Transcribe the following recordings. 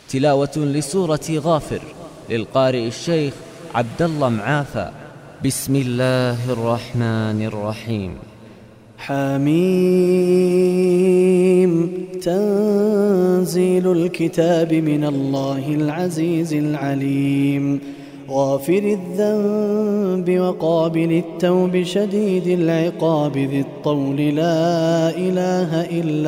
تلاوة لسورة غافر للقارئ الشيخ عبد الله معافى. بسم الله الرحمن الرحيم. حميم. تنزيل الكتاب من الله العزيز العليم. غافر الذنب وقابل التوب شديد العقاب ذي الطول لا إله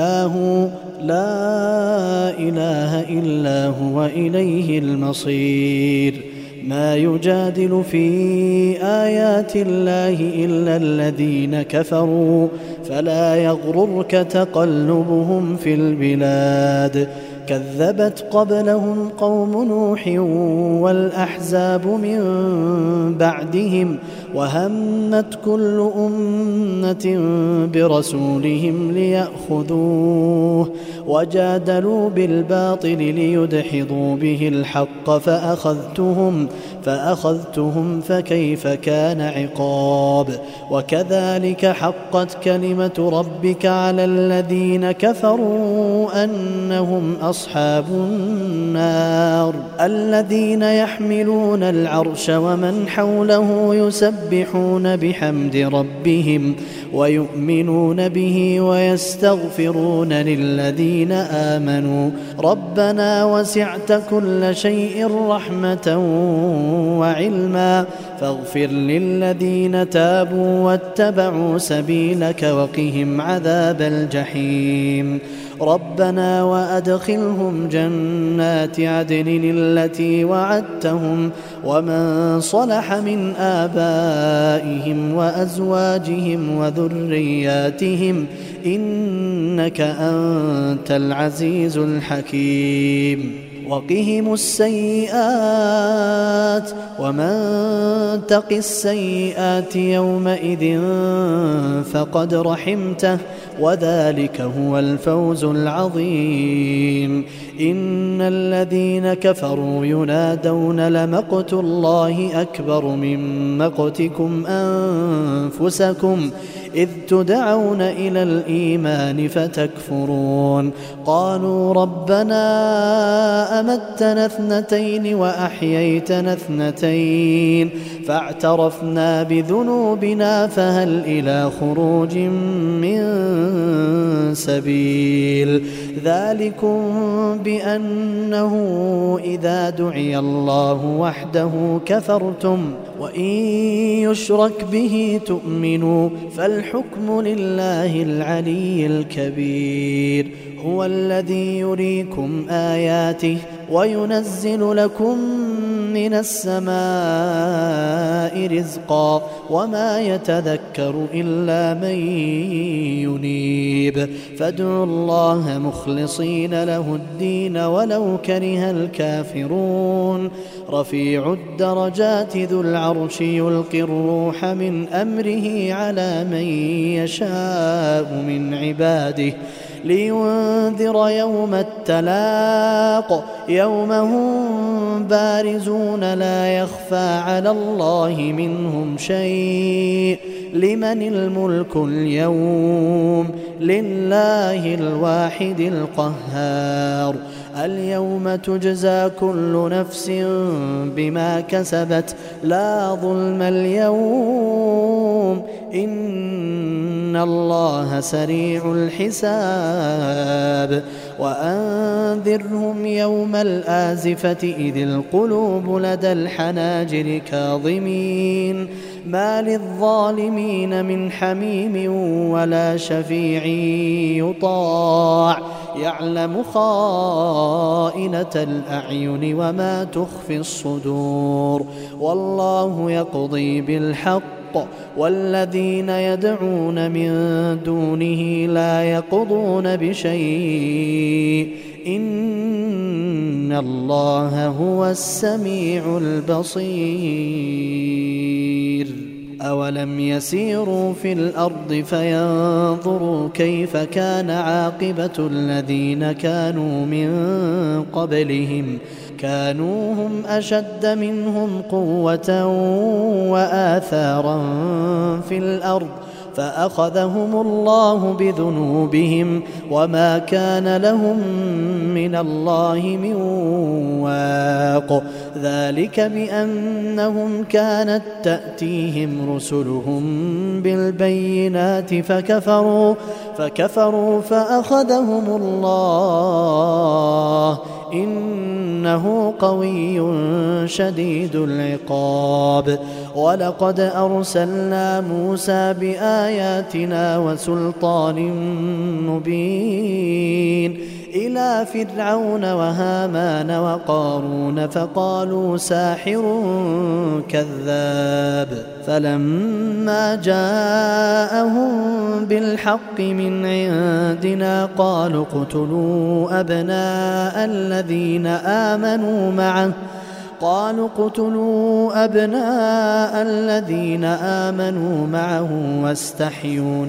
إلا هو إليه المصير. ما يجادل في آيات الله إلا الذين كفروا فلا يغررك تقلبهم في البلاد. كذبت قبلهم قوم نوح والأحزاب من بعدهم وهمت كل أمة برسولهم ليأخذوه وجادلوا بالباطل ليدحضوا به الحق فأخذتهم فكيف كان عقاب. وكذلك حقت كلمة ربك على الذين كفروا أنهم أصحاب النار. الذين يحملون العرش ومن حوله يسبحون بحمد ربهم ويؤمنون به ويستغفرون للذين آمنوا ربنا وسعت كل شيء رحمة وعلما فاغفر للذين تابوا واتبعوا سبيلك وقهم عذاب الجحيم. ربنا وأدخلهم جنات عدن التي وعدتهم ومن صلح من آبائهم وأزواجهم وذرياتهم إنك أنت العزيز الحكيم. وقهم السيئات ومن تق السيئات يومئذ فقد رحمته وذلك هو الفوز العظيم. إن الذين كفروا ينادون لمقت الله أكبر من مقتكم أنفسكم إذ تدعون إلى الإيمان فتكفرون. قالوا ربنا أمتنا اثنتين وأحييتنا اثنتين فاعترفنا بذنوبنا فهل إلى خروج من سبيل. ذلكم بأنه إذا دعي الله وحده كفرتم وإن يشرك به تؤمنوا فالحكم لله العلي الكبير. هو الذي يريكم آياته وينزل لكم من السماء رزقا وما يتذكر إلا من ينيب. فادعوا الله مخلصين له الدين ولو كره الكافرون. رفيع الدرجات ذو العرش يلقي الروح من أمره على من يشاء من عباده لينذر يوم التلاق يوم هم بارزون لا يخفى على الله منهم شيء. لمن الملك اليوم لله الواحد القهار. اليوم تجزى كل نفس بما كسبت لا ظلم اليوم إن الله سريع الحساب. وأنذرهم يوم الآزفة إذ القلوب لدى الحناجر كاظمين ما للظالمين من حميم ولا شفيع يطاع يعلم خائنة الأعين وما تخفي الصدور. والله يقضي بالحق والذين يدعون من دونه لا يقضون بشيء إن الله هو السميع البصير. أولم يسيروا في الأرض فينظروا كيف كان عاقبة الذين كانوا من قبلهم كانوا هم أشد منهم قوة وآثارا في الأرض فأخذهم الله بذنوبهم وما كان لهم من الله من واق. ذلك بأنهم كانت تأتيهم رسلهم بالبينات فكفروا فأخذهم الله إنه قوي شديد العقاب. ولقد أرسلنا موسى بآياتنا وسلطان مبين إلى فرعون وهامان وقارون فقالوا ساحر كذاب. فلما جاءهم بالحق من عندنا قالوا اقتلوا أبناء الذين آمنوا معه واستحيوا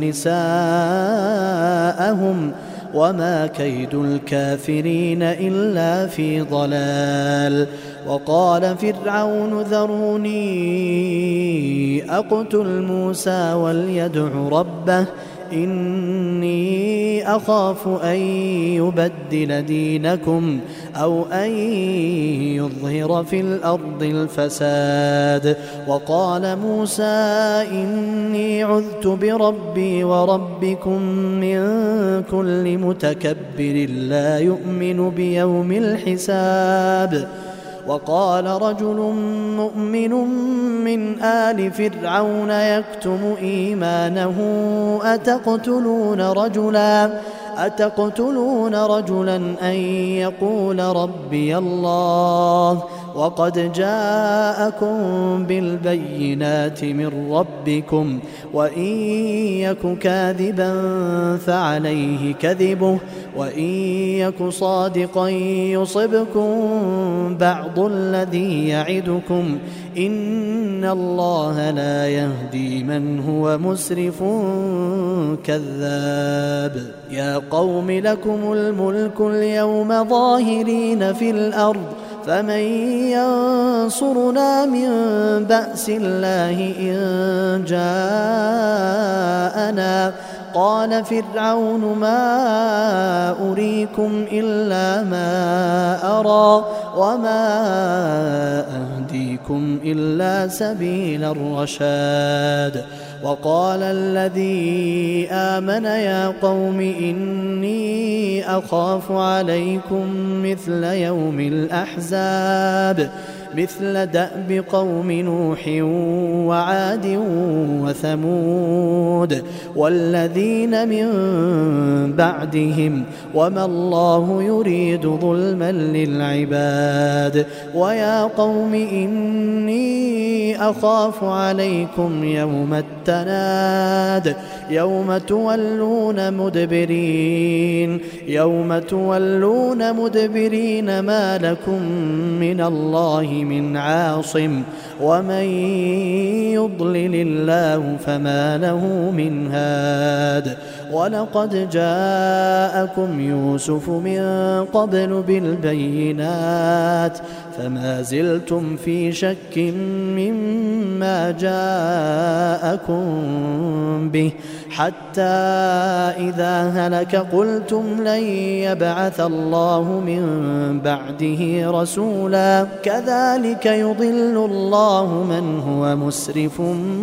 نساءهم وما كيد الكافرين إلا في ضلال. وقال فرعون ذروني أقتل موسى وليدع ربه إني أخاف أن يبدل دينكم أو أن يظهر في الأرض الفساد. وقال موسى إني عذت بربي وربكم من كل متكبر لا يؤمن بيوم الحساب. وقال رجل مؤمن من آل فرعون يكتم إيمانه أتقتلون رجلا أن يقول ربي الله وقد جاءكم بالبينات من ربكم وإن يك كاذبا فعليه كذبه وإن يك صادقا يصبكم بعض الذي يعدكم إن الله لا يهدي من هو مسرف كذاب. يا قوم لكم الملك اليوم ظاهرين في الأرض فمن ينصرنا من بأس الله إن جاءنا. قال فرعون ما أريكم إلا ما أرى وما أهديكم إلا سبيل الرشاد. وقال الذي آمن يا قوم إني أخاف عليكم مثل يوم الأحزاب مثل دأب قوم نوح وعاد وثمود والذين من بعدهم وما الله يريد ظلما للعباد. ويا قوم إني أخاف عليكم يوم التناد يوم تولون مدبرين ما لكم من الله من عاصم ومن يضلل الله فما له من هاد. ولقد جاءكم يوسف من قبل بالبينات فما زلتم في شك مما جاءكم به حتى إذا هلك قلتم لن يبعث الله من بعده رسولا كذلك يضل الله من هو مسرف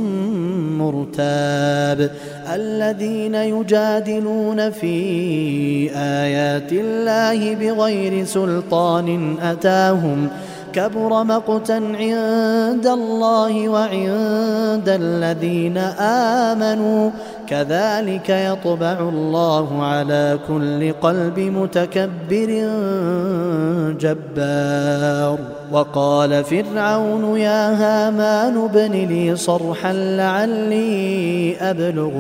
مرتاب. الذين يجادلون في آيات الله بغير سلطان أتاهم كبر مقتا عند الله وعند الذين آمنوا كذلك يطبع الله على كل قلب متكبر جبار. وقال فرعون يا هامان ابن لي صرحا لعلي أبلغ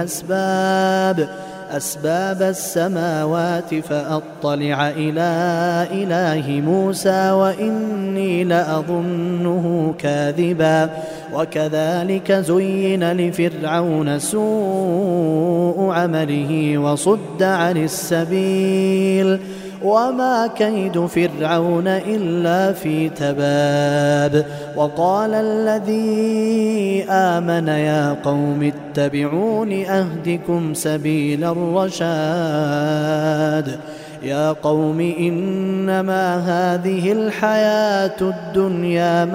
أسباب السماوات فأطلع إلى إله موسى وإني لأظنه كاذبا. وكذلك زين لفرعون سوء عمله وصد عن السبيل وما كيد فرعون إلا في تباب. وقال الذي آمن يا قوم اتبعون أهدكم سبيل الرشاد. يا قوم إنما هذه الحياة الدنيا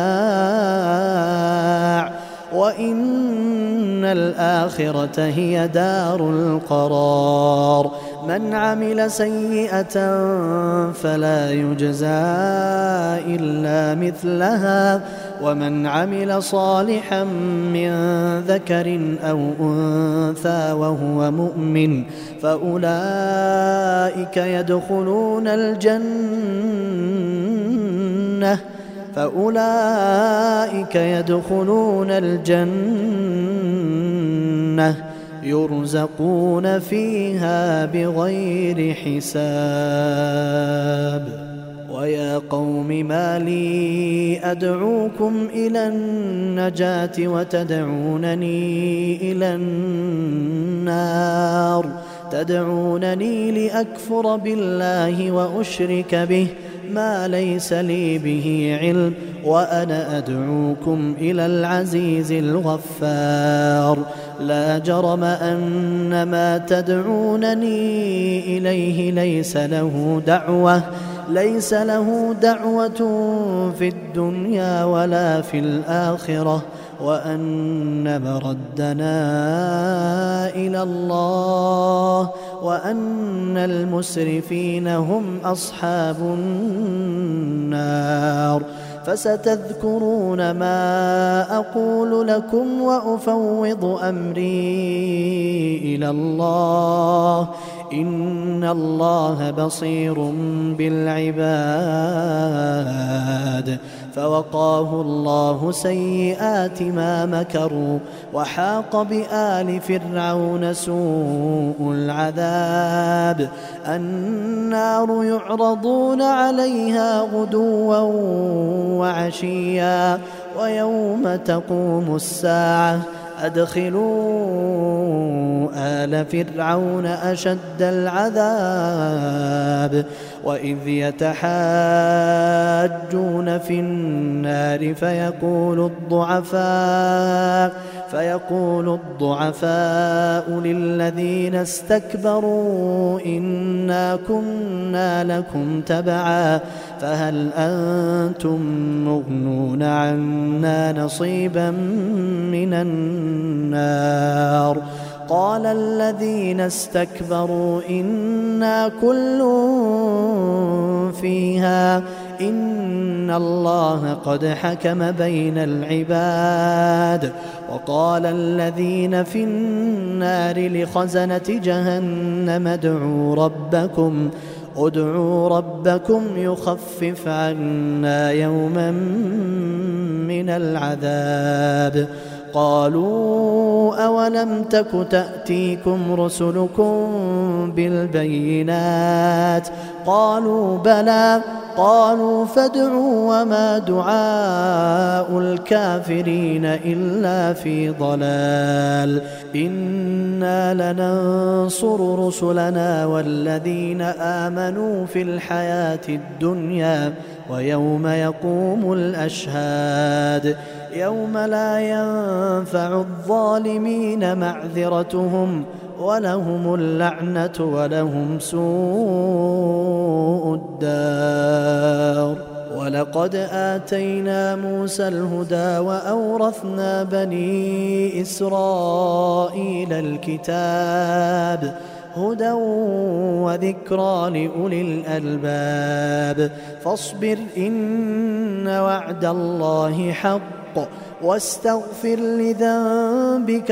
متاع وإن الآخرة هي دار القرار. من عمل سيئة فلا يجزى إلا مثلها ومن عمل صالحا من ذكر أو أنثى وهو مؤمن فأولئك يدخلون الجنة يرزقون فيها بغير حساب. ويا قوم ما لي أدعوكم إلى النجاة وتدعونني إلى النار. تدعونني لأكفر بالله وأشرك به ما ليس لي به علم وأنا أدعوكم إلى العزيز الغفار. لا جرم أن ما تدعونني إليه ليس له دعوة في الدنيا ولا في الآخرة وأن مردنا إلى الله وأن المسرفين هم أصحاب النار. فستذكرون ما أقول لكم وأفوض أمري إلى الله إن الله بصير بالعباد. فوقاه الله سيئات ما مكروا وحاق بآل فرعون سوء العذاب. النار يعرضون عليها غدوا وعشيا ويوم تقوم الساعة أدخلوا آل فرعون أشد العذاب. وإذ يتحاجون في النار فيقول الضعفاء للذين استكبروا إنا كنا لكم تبعا فهل أنتم مغنون عنا نصيبا من النار. قال الذين استكبروا إنا كل فيها إن الله قد حكم بين العباد. وقال الذين في النار لخزنة جهنم ادعوا ربكم يخفف عنا يوما من العذاب. قالوا أولم تك تأتيكم رسلكم بالبينات قالوا بلى قالوا فادعوا وما دعاء الكافرين إلا في ضلال. إنا لننصر رسلنا والذين آمنوا في الحياة الدنيا ويوم يقوم الأشهاد. يوم لا ينفع الظالمين معذرتهم ولهم اللعنة ولهم سوء الدار. ولقد آتينا موسى الهدى وأورثنا بني إسرائيل الكتاب هدى وذكرى لأولي الألباب. فاصبر إن وعد الله حق واستغفر لذنبك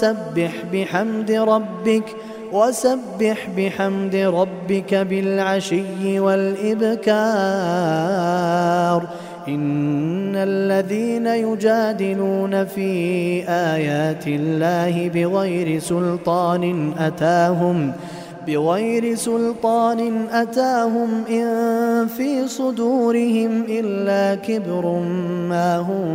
وسبح بحمد ربك بالعشي والإبكار. إن الذين يجادلون في آيات الله بغير سلطان أتاهم إن في صدورهم إلا كبر ما هم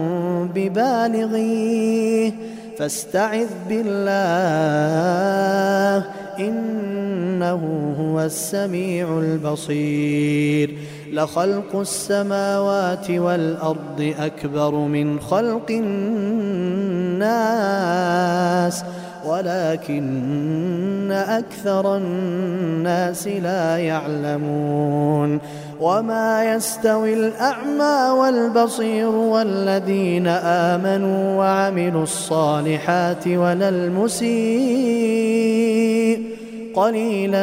ببالغيه فاستعذ بالله إنه هو السميع البصير. لخلق السماوات والأرض أكبر من خلق الناس ولكن أكثر الناس لا يعلمون. وما يستوي الأعمى والبصير والذين آمنوا وعملوا الصالحات ولا المسيء قليلا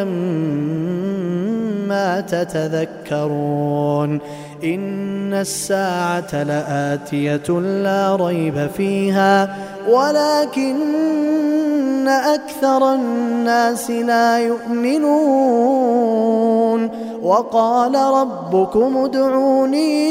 ما تتذكرون. إن الساعة لآتية لا ريب فيها ولكن أكثر الناس لا يؤمنون. وقال ربكم ادعوني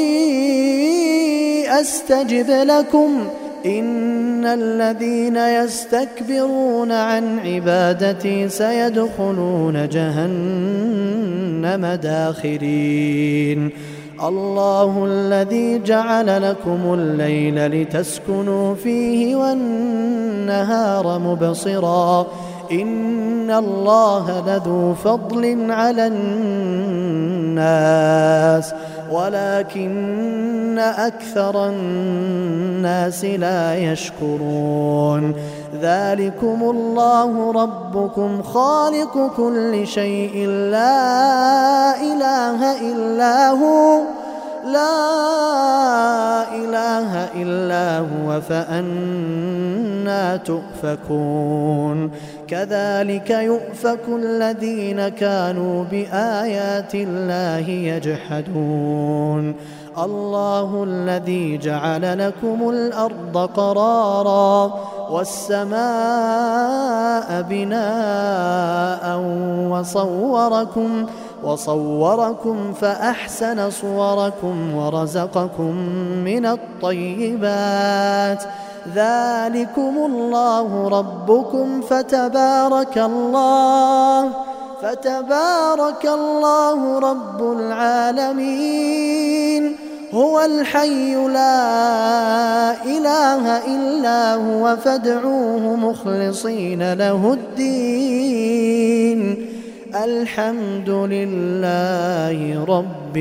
أستجب لكم إن الذين يستكبرون عن عبادتي سيدخلون جهنم داخرين. الله الذي جعل لكم الليل لتسكنوا فيه والنهار مبصرا إن الله لذو فضل على الناس ولكن أكثر الناس لا يشكرون. ذلكم الله ربكم خالق كل شيء لا إله إلا هو فأنى تؤفكون. كذلك يؤفك الذين كانوا بآيات الله يجحدون. الله الذي جعل لكم الأرض قرارا والسماء بناء وصوركم فأحسن صوركم ورزقكم من الطيبات. ذلكم الله ربكم فتبارك الله رب العالمين. هو الحي لا إله إلا هو فادعوه مخلصين له الدين. الحمد لله رب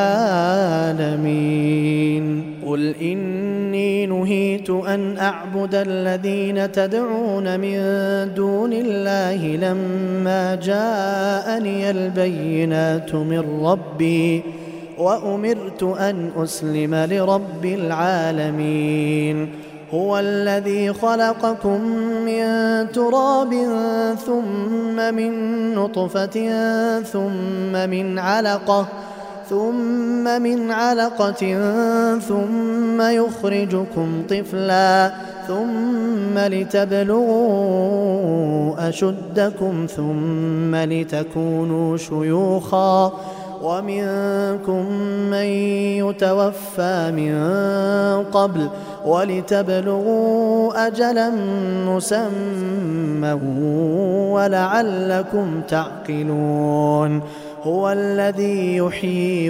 العالمين. قل إني نهيت أن أعبد الذين تدعون من دون الله لما جاءني البينات من ربي وأمرت أن أسلم لرب العالمين. هو الذي خلقكم من تراب ثم من نطفة ثم من علقة ثم يخرجكم طفلا ثم لتبلغوا أشدكم ثم لتكونوا شيوخا ومنكم من يتوفى من قبل ولتبلغوا أجلا مسمى ولعلكم تعقلون. هو الذي يحيي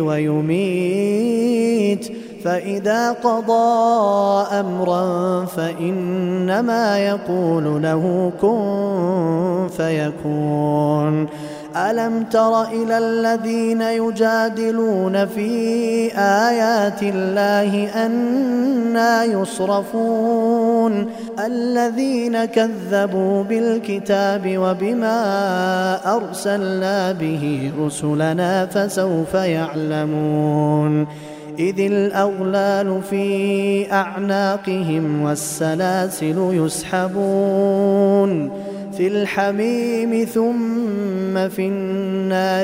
ويميت فإذا قضى أمرا فإنما يقول له كن فيكون. ألم تر إلى الذين يجادلون في آيات الله أنى يصرفون الذين كذبوا بالكتاب وبما أرسلنا به رسلنا فسوف يعلمون. إذ الأغلال في أعناقهم والسلاسل يسحبون في الحميم ثم في النار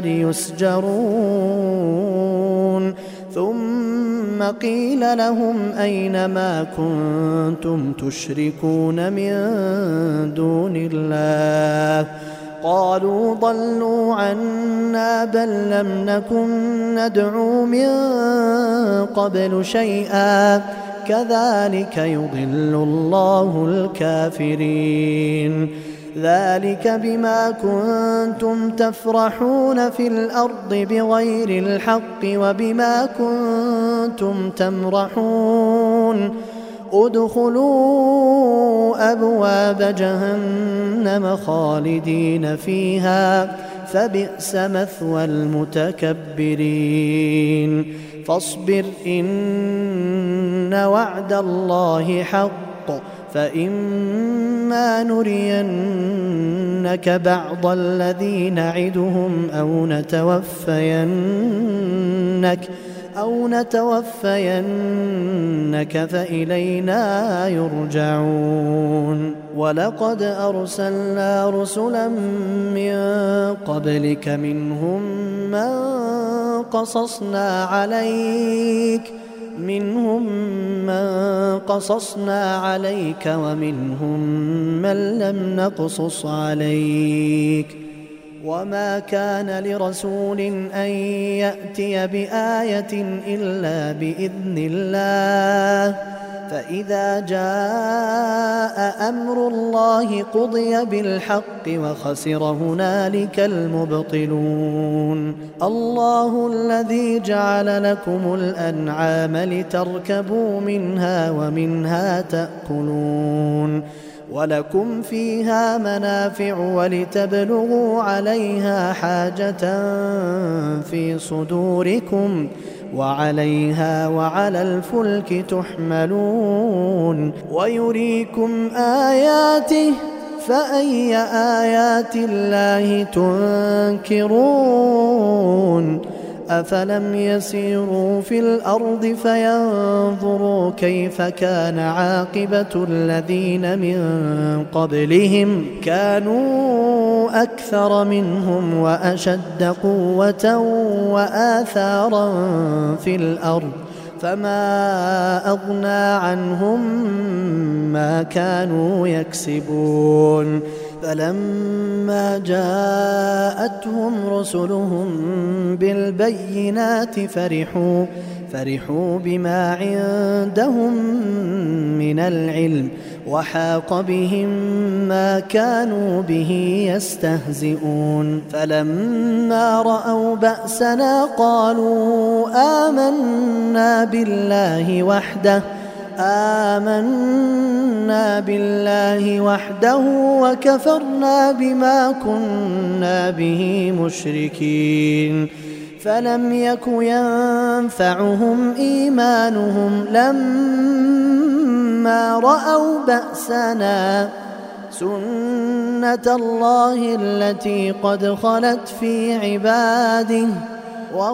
يسجرون. ثم قيل لهم أين ما كنتم تشركون من دون الله قالوا ضلوا عنا بل لم نكن ندعو من قبل شيئا كذلك يضل الله الكافرين. ذلك بما كنتم تفرحون في الأرض بغير الحق وبما كنتم تمرحون ادخلوا أبواب جهنم خالدين فيها فبئس مثوى المتكبرين فاصبر إن وعد الله حق فإما نرينك بعض الذي نعدهم أو نتوفينك فإلينا يرجعون ولقد أرسلنا رسلا من قبلك منهم من قصصنا عليك ومنهم من لم نقصص عليك وما كان لرسول أن يأتي بآية إلا بإذن الله فإذا جاء أمر الله قضي بالحق وخسر هنالك المبطلون الله الذي جعل لكم الأنعام لتركبوا منها ومنها تأكلون ولكم فيها منافع ولتبلغوا عليها حاجة في صدوركم وعليها وعلى الفلك تحملون ويريكم آياته فأي آيات الله تنكرون أفلم يسيروا في الأرض فينظروا كيف كان عاقبة الذين من قبلهم كانوا أكثر منهم وأشد قوة وآثارا في الأرض فما أغنى عنهم ما كانوا يكسبون فلما جاءتهم رسلهم بالبينات فرحوا بما عندهم من العلم وحاق بهم ما كانوا به يستهزئون فلما رأوا بأسنا قالوا آمنا بالله وحده وكفرنا بما كنا به مشركين فلم يك ينفعهم إيمانهم لما رأوا بأسنا سنة الله التي قد خلت في عباده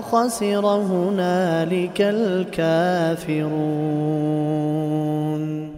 وخسر هنالك الكافرون.